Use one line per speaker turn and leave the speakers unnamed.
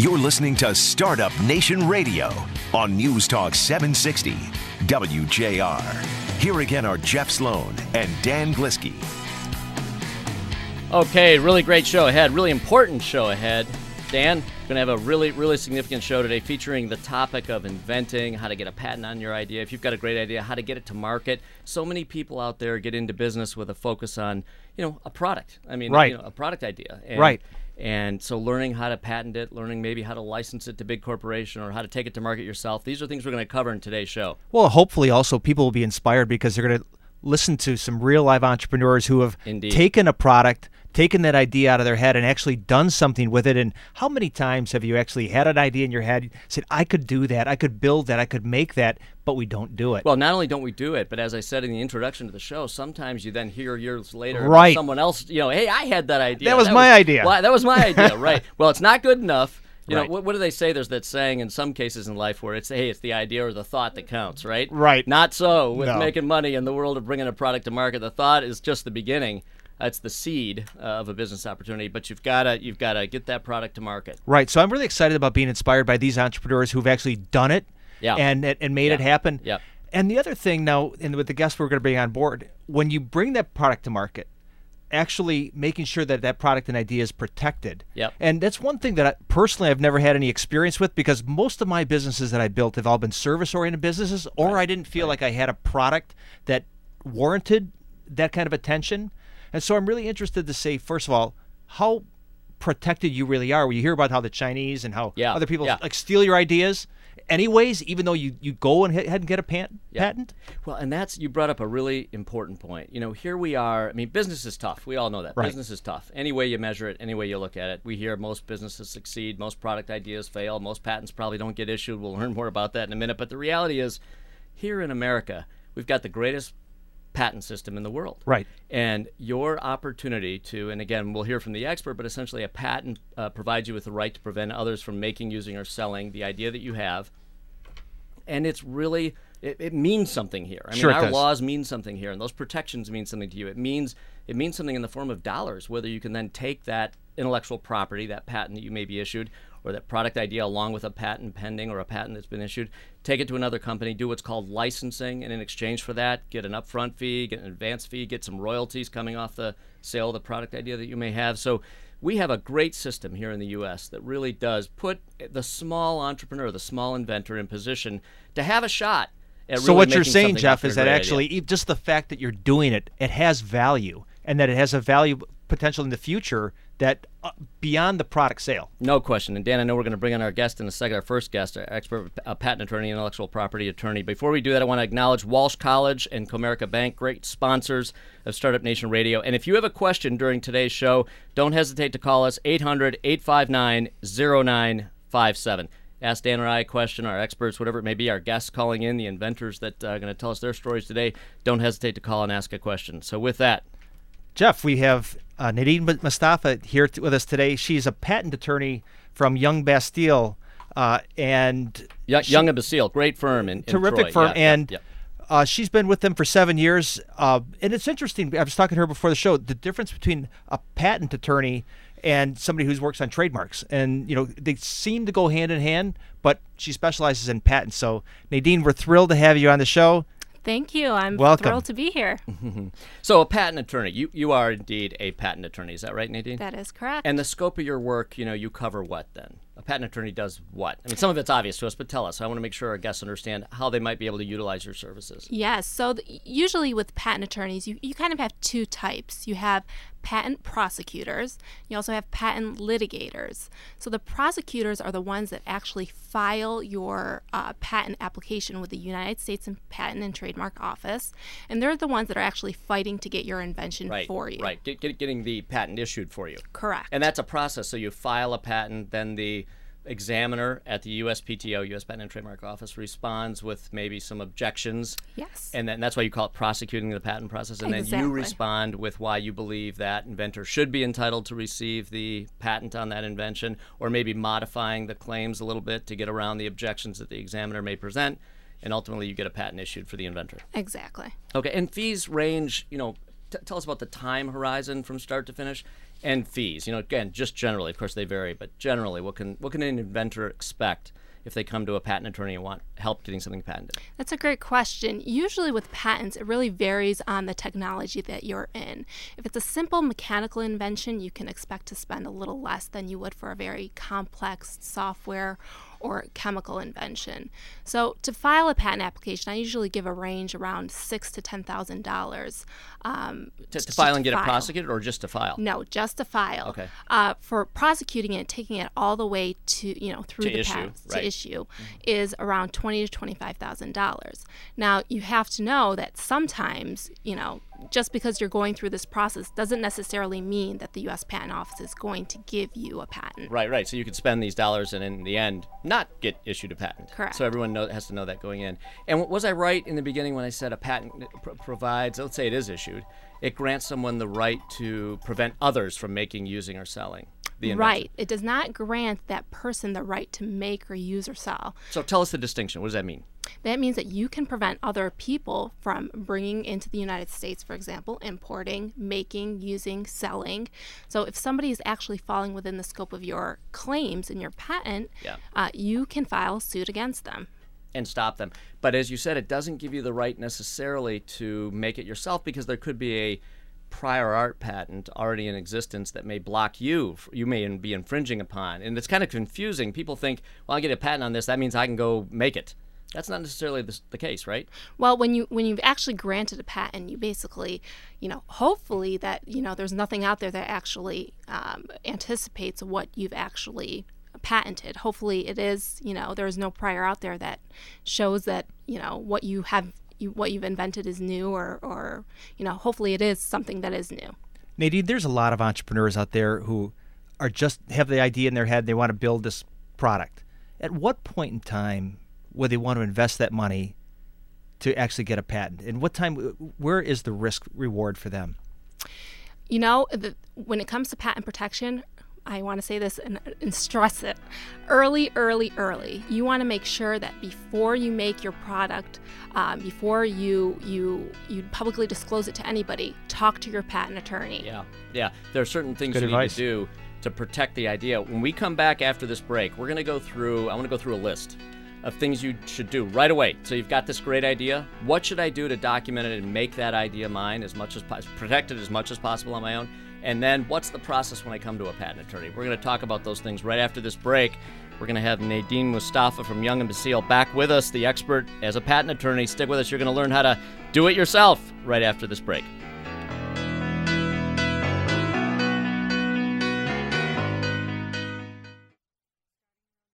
You're listening to Startup Nation Radio on News Talk 760 WJR. Here again are Jeff Sloan and Dan Gliski.
Okay, really great show ahead, really important show ahead. Dan, going to have a really significant show today featuring the topic of inventing, how to get a patent on your idea. If you've got a great idea, how to get it to market. So many people out there get into business with a focus on, a product. A product idea. And so learning how to patent it, learning maybe how to license it to big corporation or how to take it to market yourself. These are things we're going to cover in today's show.
Well, hopefully also people will be inspired because they're going to listen to some real live entrepreneurs who have taken a product, taken that idea out of their head and actually done something with it. And how many times have you actually had an idea in your head, said, I could do that, I could build that, I could make that, but we don't do it?
Well, not only don't we do it, but as I said in the introduction to the show, sometimes you then hear years later someone else, hey, I had that idea.
That was my idea.
Well, that was my idea, right. Well, it's not good enough. What do they say? There's that saying in some cases in life where it's the idea or the thought that counts, right?
Right.
Not so with making money in the world of bringing a product to market. The thought is just the beginning. It's the seed of a business opportunity, but you've got to get that product to market.
Right. So I'm really excited about being inspired by these entrepreneurs who've actually done it and made it happen.
Yeah.
And the other thing now, and with the guests we're going to bring on board, when you bring that product to market, actually making sure that that product and idea is protected.
Yep.
And that's one thing that personally I've never had any experience with because most of my businesses that I built have all been service-oriented businesses, or I didn't feel like I had a product that warranted that kind of attention. And so I'm really interested to say, first of all, how protected you really are. When you hear about how the Chinese and how other people steal your ideas anyways, even though you go and and get a patent?
Well, and you brought up a really important point. Here we are. Business is tough. We all know that.
Right.
Business is tough. Any way you measure it, any way you look at it. We hear most businesses succeed, most product ideas fail, most patents probably don't get issued. We'll learn more about that in a minute. But the reality is, here in America, we've got the greatest patent system in the world.
Right.
And your opportunity to, and again, we'll hear from the expert, but essentially a patent provides you with the right to prevent others from making, using, or selling the idea that you have. And it's really, it means something here. Our laws mean something here, and those protections mean something to you. It means something in the form of dollars, whether you can then take that intellectual property, that patent that you may be issued, or that product idea along with a patent pending or a patent that's been issued, take it to another company, do what's called licensing, and in exchange for that, get an upfront fee, get an advance fee, get some royalties coming off the sale of the product idea that you may have. So we have a great system here in the U.S. that really does put the small entrepreneur, the small inventor in position to have a shot at really
So what you're
making
saying,
something
Jeff,
after
is
a
that
great
actually
idea.
just the fact that you're doing it, it has value, and that it has a value potential in the future that beyond the product sale.
No question. And Dan, I know we're going to bring on our guest in a second, our first guest, our expert patent attorney, intellectual property attorney. Before we do that, I want to acknowledge Walsh College and Comerica Bank, great sponsors of Startup Nation Radio. And if you have a question during today's show, don't hesitate to call us, 800-859-0957. Ask Dan or I a question, our experts, whatever it may be, our guests calling in, the inventors that are going to tell us their stories today. Don't hesitate to call and ask a question. So with that,
Jeff, we have Nadine Mustafa here with us today. She's a patent attorney from Young Bastille. And
Young and Bastille, great firm in
terrific
Troy.
firm. She's been with them for 7 years. And it's interesting. I was talking to her before the show, the difference between a patent attorney and somebody who works on trademarks. And, they seem to go hand in hand, but she specializes in patents. So, Nadine, we're thrilled to have you on the show.
Thank you. I'm
Welcome.
thrilled to be here.
So a patent attorney, you are indeed a patent attorney. Is that right, Nadine?
That is correct.
And the scope of your work, you cover what then? A patent attorney does what? Some of it's obvious to us, but tell us. I want to make sure our guests understand how they might be able to utilize your services.
Yes. So usually with patent attorneys, you kind of have two types. You have patent prosecutors. You also have patent litigators. So the prosecutors are the ones that actually file your patent application with the United States Patent and Trademark Office, and they're the ones that are actually fighting to get your invention for you.
Right, getting the patent issued for you.
Correct.
And that's a process. So you file a patent, then the examiner at the USPTO, U.S. Patent and Trademark Office, responds with maybe some objections.
Yes.
And that's why you call it prosecuting the patent process. And then you respond with why you believe that inventor should be entitled to receive the patent on that invention, or maybe modifying the claims a little bit to get around the objections that the examiner may present. And ultimately, you get a patent issued for the inventor.
Exactly.
Okay, and fees range, tell us about the time horizon from start to finish. And fees. Again, just generally, of course they vary, but generally, what can an inventor expect if they come to a patent attorney and want help getting something patented?
That's a great question. Usually with patents, it really varies on the technology that you're in. If it's a simple mechanical invention, you can expect to spend a little less than you would for a very complex software or chemical invention. So to file a patent application, I usually give a range around $6,000 to $10,000.
To file and get it prosecuted, or just to file?
No, just to file.
Okay.
For prosecuting it, taking it all the way to through the
issue,
patent
right.
to issue is around $20,000 to $25,000. Now you have to know that sometimes just because you're going through this process doesn't necessarily mean that the U.S. Patent Office is going to give you a patent.
Right. So you could spend these dollars and in the end not get issued a patent.
Correct.
So everyone has to know that going in. And was I right in the beginning when I said a patent provides, let's say it is issued, it grants someone the right to prevent others from making, using, or selling the invention?
Right. It does not grant that person the right to make or use or sell.
So tell us the distinction. What does that mean?
That means that you can prevent other people from bringing into the United States, for example, importing, making, using, selling. So if somebody is actually falling within the scope of your claims in your patent, you can file suit against them.
And stop them. But as you said, it doesn't give you the right necessarily to make it yourself, because there could be a prior art patent already in existence that may block you may be infringing upon. And it's kind of confusing. People think, well, I get a patent on this, that means I can go make it. That's not necessarily the case, right?
Well, when you've actually granted a patent, you basically, hopefully that, there's nothing out there that actually anticipates what you've actually patented. Hopefully it is, there's no prior out there that shows that, what you've invented is new, or hopefully it is something that is new.
Nadine, there's a lot of entrepreneurs out there who are just have the idea in their head, they want to build this product. At what point in time would they want to invest that money to actually get a patent? And where is the risk reward for them?
When it comes to patent protection, I want to say this and stress it. Early. You want to make sure that before you make your product, before you publicly disclose it to anybody, talk to your patent attorney.
Yeah. There are certain things you need to do to protect the idea. When we come back after this break, I want to go through a list of things you should do right away. So you've got this great idea. What should I do to document it and make that idea mine protect it as much as possible on my own? And then what's the process when I come to a patent attorney? We're going to talk about those things right after this break. We're going to have Nadine Mustafa from Young & Basile back with us, the expert as a patent attorney. Stick with us. You're going to learn how to do it yourself right after this break.